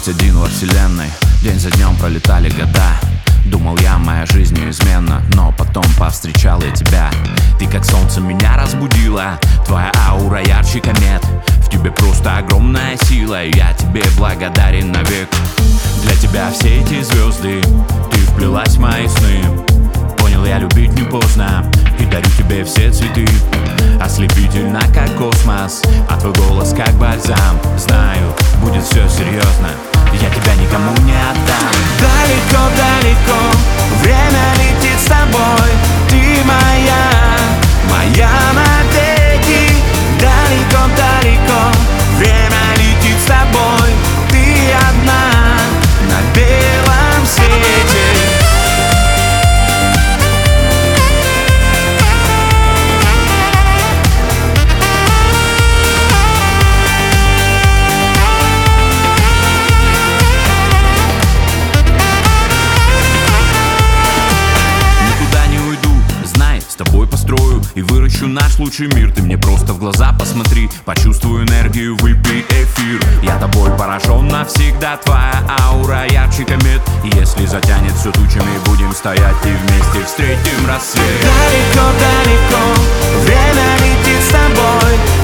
быть один во вселенной. День за днем пролетали года. Думал я, моя жизнь неизменна, но потом повстречал я тебя. Ты как солнце меня разбудила, твоя аура ярче комет. В тебе просто огромная сила, и я тебе благодарен навек. Для тебя все эти звезды, ты вплелась в мои сны. Понял я, любить не поздно, и дарю тебе все цветы. Ослепительно, как космос, а твой голос как бальзам. Знаю, будет все серьезно, я тебя никому не отдам. Далеко-далеко время летит с тобой. Ты моя навеки. Далеко-далеко время летит с тобой. Ты одна на белом свете. С тобой построю и выращу наш лучший мир. Ты мне просто в глаза посмотри, почувствуй энергию, выпей эфир. Я тобой поражен навсегда, твоя аура ярче комет. И если затянет все тучами, будем стоять и вместе встретим рассвет. Далеко-далеко время летит с тобой.